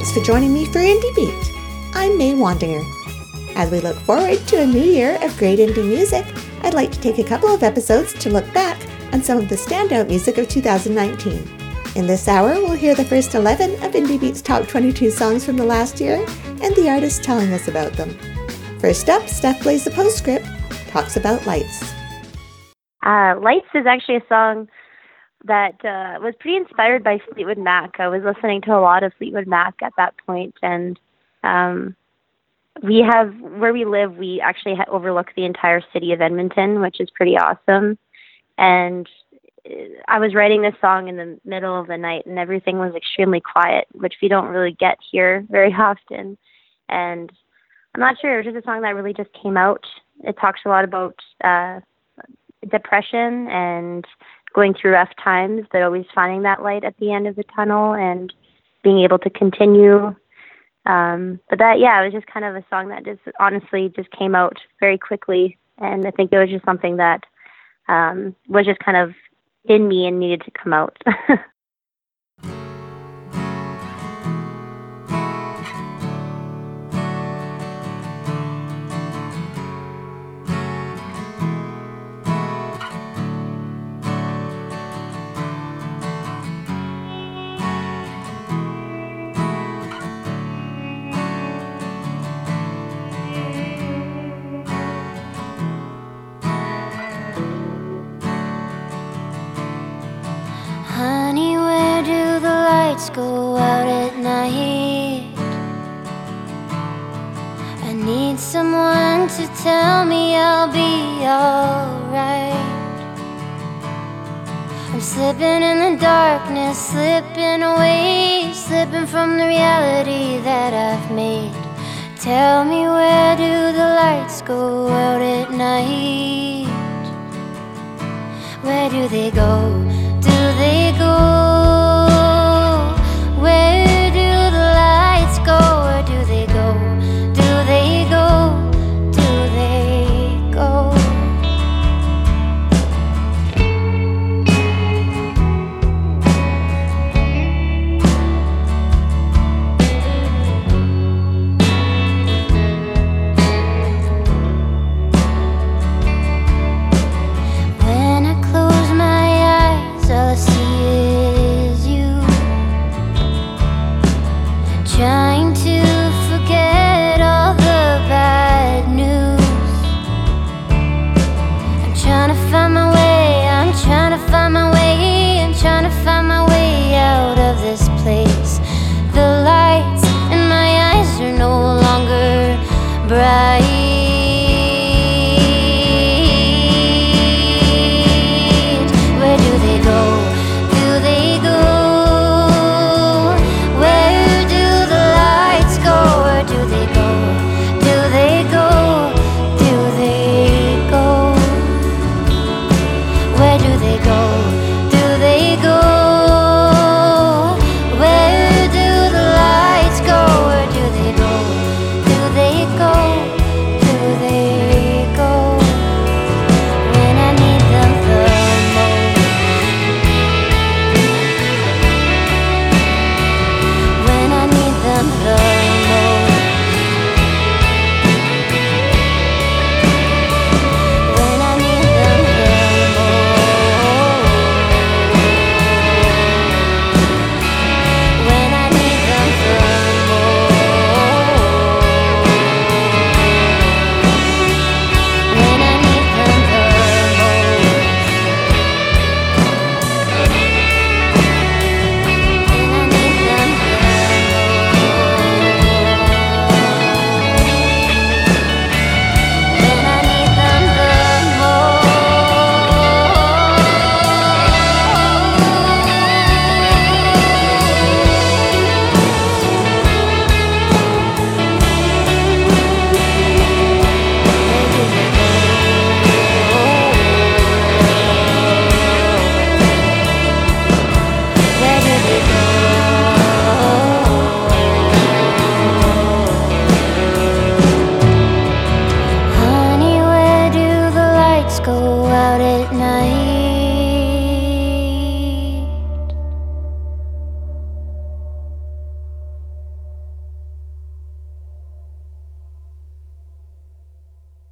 Thanks for joining me for Indie Beat. I'm May Wandinger. As we look forward to a new year of great indie music, I'd like to take a couple of episodes to look back on some of the standout music of 2019. In this hour, we'll hear the first 11 of Indie Beat's top 22 songs from the last year and the artists telling us about them. First up, Steph plays the postscript, talks about Lights. Lights is actually a song that was pretty inspired by Fleetwood Mac. I was listening to a lot of Fleetwood Mac at that point, and where we live, we actually overlook the entire city of Edmonton, which is pretty awesome. And I was writing this song in the middle of the night, and everything was extremely quiet, which we don't really get here very often. And I'm not sure, it was just a song that really just came out. It talks a lot about depression and going through rough times, but always finding that light at the end of the tunnel and being able to continue. But that, yeah, it was just kind of a song that just honestly just came out very quickly. And I think it was just something that was just kind of in me and needed to come out. Honey, where do the lights go out at night? I need someone to tell me I'll be alright. I'm slipping in the darkness, slipping away, slipping from the reality that I've made. Tell me, where do the lights go out at night? Where do they go? Do they go? Where do the lights go? Where do they go? Do they go? Do they go? When I close my eyes, all I see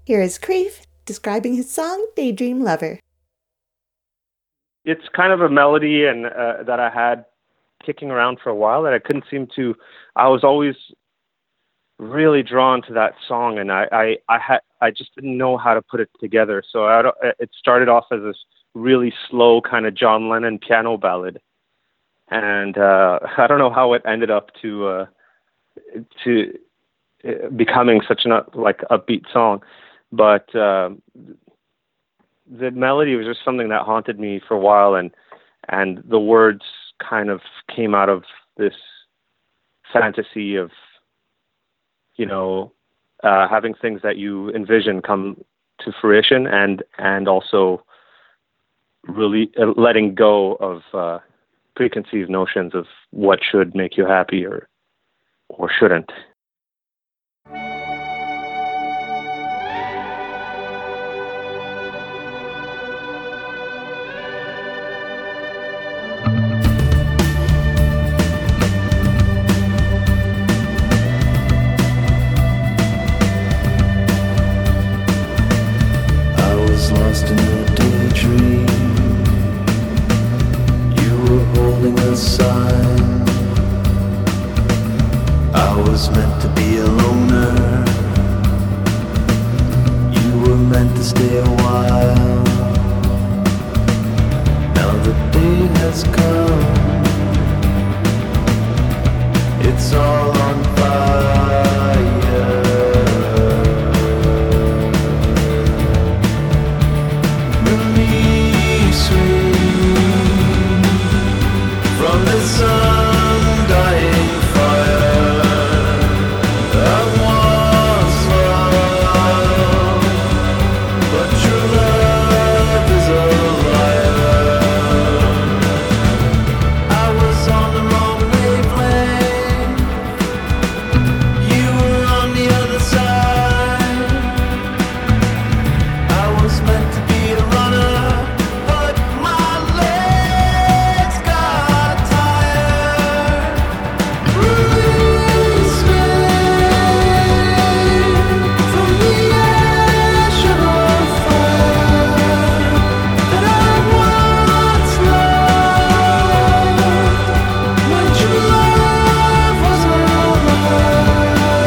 Here is Creef describing his song Daydream Lover. It's kind of a melody and that I had kicking around for a while that I couldn't seem to. I was always really drawn to that song, and I just didn't know how to put it together. So it started off as this really slow kind of John Lennon piano ballad, and I don't know how it ended up to becoming such an upbeat song, but the melody was just something that haunted me for a while, and the words kind of came out of this fantasy of, having things that you envision come to fruition, and also really letting go of preconceived notions of what should make you happy or shouldn't. Lost in a daydream, you were holding a sign. I was meant to be a loner, you were meant to stay a while. Now the day has come, it's all on fire. From this undying fire, I once loved, but true love is a liar. I was on the wrong wavelength, you were on the other side. I was meant to be a runner, but my legs got tired. Release me from the ash of fire that I once loved, when true love was a lie.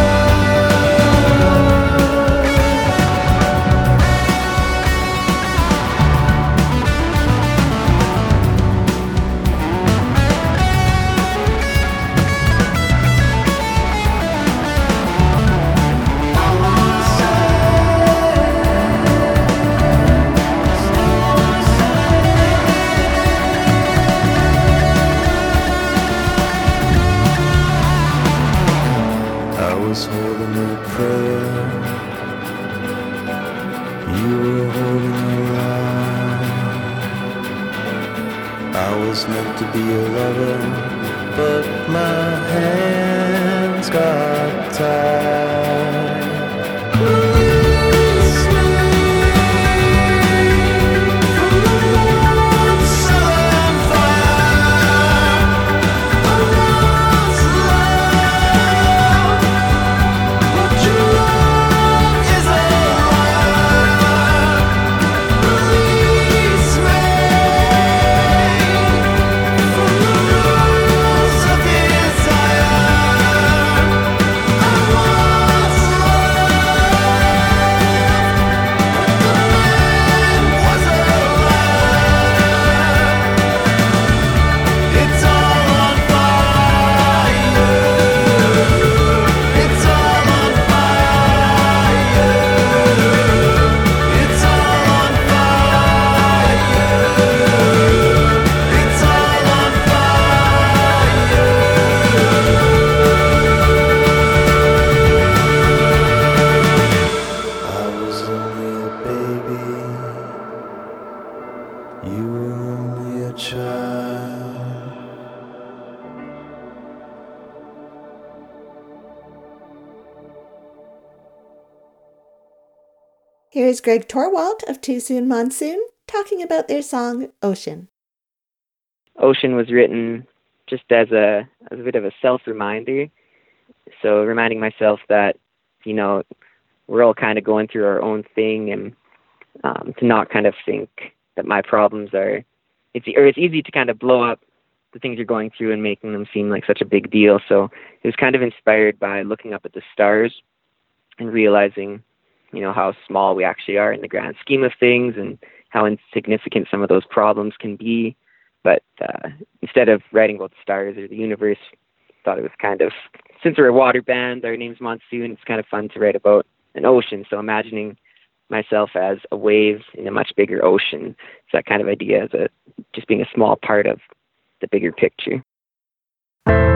I was holding a prayer, you were holding a lie. I was meant to be a lover, but my hands got tied. Release me from the lonesome fire I once loved, but true love is a liar. Release me from the rules of desire I once Here is Greg Torwalt of Too Soon Monsoon talking about their song Ocean. Ocean was written just as a bit of a self-reminder. So reminding myself that, we're all kind of going through our own thing, and to not kind of think that my problems are, it's easy to kind of blow up the things you're going through and making them seem like such a big deal. So it was kind of inspired by looking up at the stars and realizing, how small we actually are in the grand scheme of things and how insignificant some of those problems can be. But instead of writing about the stars or the universe, I thought it was kind of, since we're a water band, our name's Monsoon, it's kind of fun to write about an ocean. So imagining myself as a wave in a much bigger ocean, it's that kind of idea, as just being a small part of the bigger picture.